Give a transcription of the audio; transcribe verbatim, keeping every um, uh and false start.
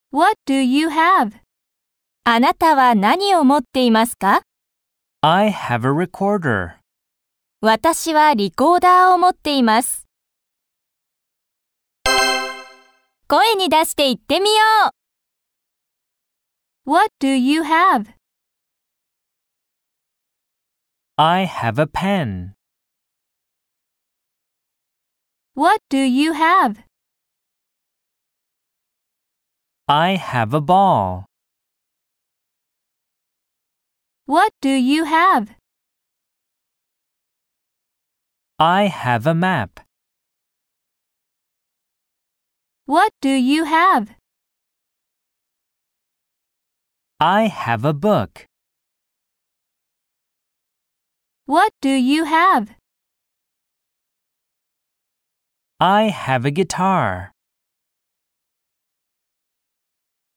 What do you have? あなたは何を持っていますか？ I have a recorder. 私はリコーダーを持っています。声に出して言ってみよう。What do you have? I have a pen. What do you have? I have a ball. What do you have? I have a map. What do you have? I have a book. What do you have? I have a guitar.